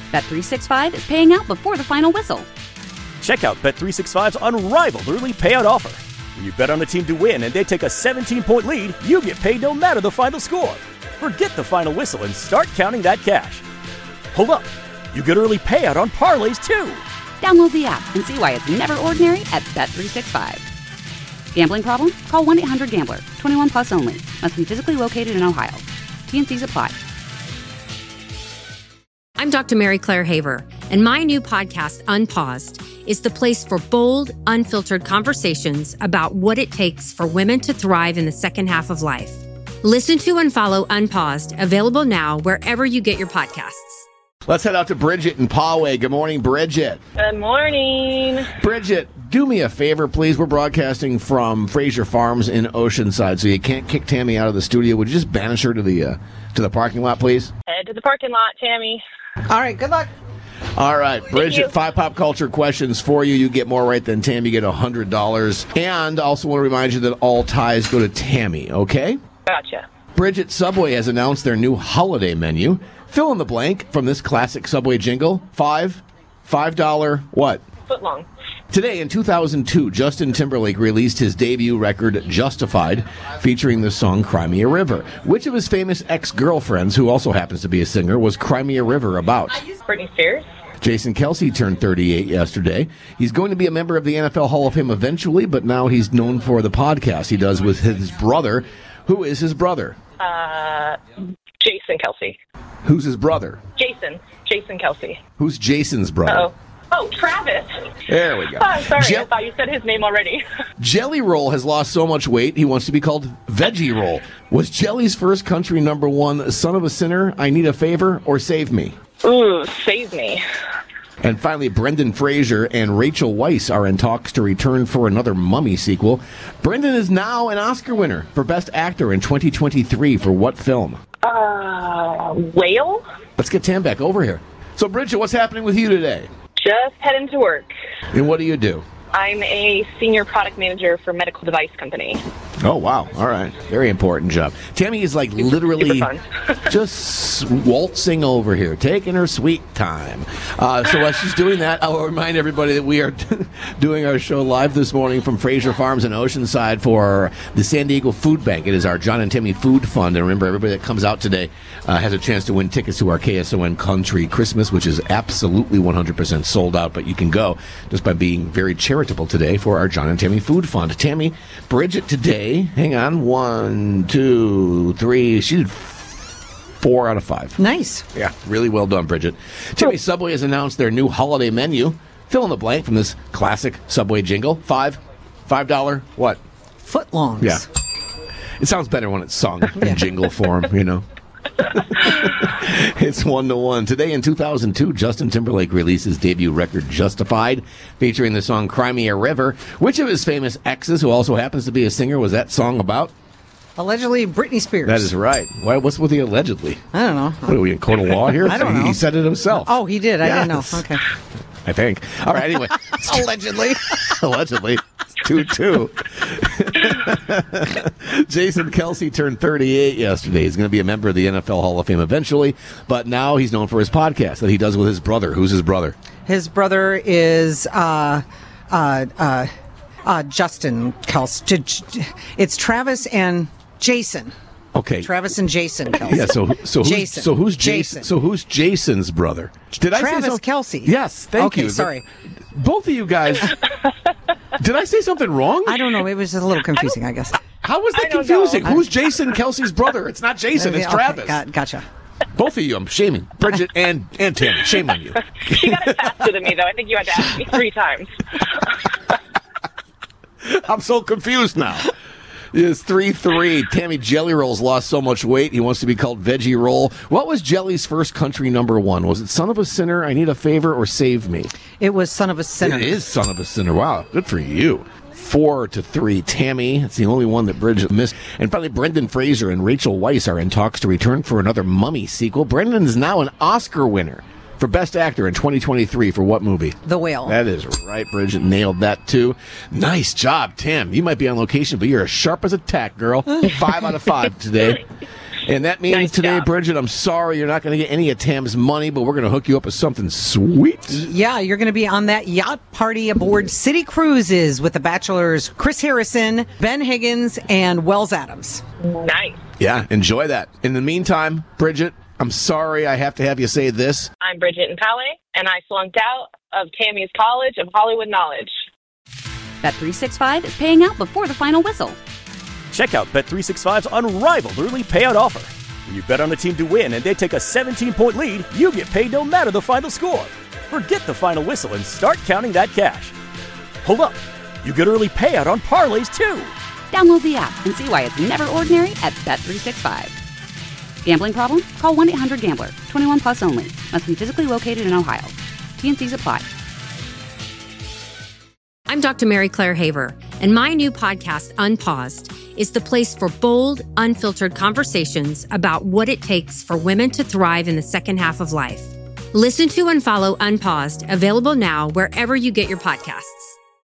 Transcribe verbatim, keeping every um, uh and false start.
Bet three sixty-five is paying out before the final whistle. Check out Bet three sixty-five's unrivaled early payout offer. When you bet on a team to win and they take a seventeen-point lead, you get paid no matter the final score. Forget the final whistle and start counting that cash. Hold up. You get early payout on parlays, too. Download the app and see why it's never ordinary at Bet three sixty-five. Gambling problem? Call one eight hundred gambler. twenty-one plus only. Must be physically located in Ohio. T N Cs apply. I'm Doctor Mary Claire Haver, and my new podcast, Unpaused, is the place for bold, unfiltered conversations about what it takes for women to thrive in the second half of life. Listen to and follow Unpaused, available now wherever you get your podcasts. Let's head out to Bridget in Poway. Good morning, Bridget. Good morning. Bridget, do me a favor, please. We're broadcasting from Fraser Farms in Oceanside, so you can't kick Tammy out of the studio. Would you just banish her to the uh, to the parking lot, please? Head to the parking lot, Tammy. All right, good luck. All right, Bridget, five pop culture questions for you. You get more right than Tammy. You get one hundred dollars. And also want to remind you that all ties go to Tammy, okay? Gotcha. Bridget, Subway has announced their new holiday menu. Fill in the blank from this classic Subway jingle. Five, five dollar what? Footlong. Today in two thousand two, Justin Timberlake released his debut record, Justified, featuring the song Cry Me a River. Which of his famous ex-girlfriends, who also happens to be a singer, was Cry Me a River about? Britney Spears. Jason Kelce turned thirty-eight yesterday. He's going to be a member of the N F L Hall of Fame eventually, but now he's known for the podcast he does with his brother. Who is his brother? Uh, Jason Kelce. Who's his brother? Jason. Jason Kelce. Who's Jason's brother? Uh-oh. Oh, Travis. There we go. Oh, sorry, Je- I thought you said his name already. Jelly Roll has lost so much weight, he wants to be called Veggie Roll. Was Jelly's first country number one, Son of a Sinner, I Need a Favor, or Save Me? Ooh, Save Me. And finally, Brendan Fraser and Rachel Weisz are in talks to return for another Mummy sequel. Brendan is now an Oscar winner for Best Actor in twenty twenty-three for what film? Uh, Whale? Let's get Tam back over here. So, Bridget, what's happening with you today? Just heading to work. And what do you do? I'm a senior product manager for a medical device company. Oh, wow. All right. Very important job. Tammy is like literally just waltzing over here, taking her sweet time. Uh, so while she's doing that, I'll remind everybody that we are doing our show live this morning from Fraser Farms in Oceanside for the San Diego Food Bank. It is our John and Tammy Food Fund. And remember, everybody that comes out today uh, has a chance to win tickets to our K S O N Country Christmas, which is absolutely one hundred percent sold out. But you can go just by being very charitable today for our John and Tammy Food Fund. Tammy, Bridget today. Hang on. One, two, three. She did four out of five. Nice. Yeah, really well done, Bridget. Timmy, Subway has announced their new holiday menu. Fill in the blank from this classic Subway jingle. Five. Five dollar what? Footlongs. Yeah. It sounds better when it's sung in jingle form, you know. It's one to one. Today in two thousand two, Justin Timberlake released his debut record, Justified, featuring the song Cry Me a River. Which of his famous exes, who also happens to be a singer, was that song about? Allegedly Britney Spears. That is right. Why, what's with the allegedly? I don't know. What are we in court of law here? I don't know. He said it himself. Oh, he did. I Yes. didn't know. Okay. I think. All right, anyway. Allegedly. Allegedly. two two. Jason Kelce turned thirty-eight yesterday. He's going to be a member of the N F L Hall of Fame eventually, but now he's known for his podcast that he does with his brother. Who's his brother? His brother is uh, uh, uh, uh, Justin Kelce. It's Travis and Jason. Okay. Travis and Jason Kelce. Yeah, so so who's, Jason. so who's Jason? Jason. So who's Jason's brother? Did I Travis say so? Kelce. Yes, thank okay, you. Okay, sorry. Both of you guys. Did I say something wrong? I don't know. It was a little confusing, I, I guess. How was that I don't confusing? know. Who's Jason Kelce's brother? It's not Jason. It's Okay, Travis. got, gotcha. Both of you, I'm shaming. Bridget and, and Tammy. Shame on you. She got it faster than me, though. I think you had to ask me three times. I'm so confused now. It's three three. Tammy Jelly Roll's lost so much weight, he wants to be called Veggie Roll. What was Jelly's first country number one? Was it Son of a Sinner, I Need a Favor, or Save Me? It was Son of a Sinner. It is Son of a Sinner. Wow, good for you. Four to three. Tammy, it's the only one that Bridget missed. And finally, Brendan Fraser and Rachel Weisz are in talks to return for another Mummy sequel. Brendan is now an Oscar winner for Best Actor in twenty twenty-three for what movie? The Whale. That is right. Bridget nailed that, too. Nice job, Tim. You might be on location, but you're as sharp as a tack, girl. Five out of five today. And that means Nice today, job. Bridget, I'm sorry you're not going to get any of Tam's money, but we're going to hook you up with something sweet. Yeah, you're going to be on that yacht party aboard City Cruises with the Bachelors Chris Harrison, Ben Higgins, and Wells Adams. Nice. Yeah, enjoy that. In the meantime, Bridget, I'm sorry I have to have you say this. I'm Bridget Impale, and I flunked out of Tammy's College of Hollywood Knowledge. Bet three sixty-five is paying out before the final whistle. Check out Bet three sixty-five's unrivaled early payout offer. When you bet on a team to win and they take a seventeen-point lead, you get paid no matter the final score. Forget the final whistle and start counting that cash. Hold up. You get early payout on parlays, too. Download the app and see why it's never ordinary at Bet three sixty-five. Gambling problem? Call one eight hundred gambler. twenty-one plus only. Must be physically located in Ohio. T N Cs apply. I'm Doctor Mary Claire Haver, and my new podcast, Unpaused, is the place for bold, unfiltered conversations about what it takes for women to thrive in the second half of life. Listen to and follow Unpaused, available now wherever you get your podcasts.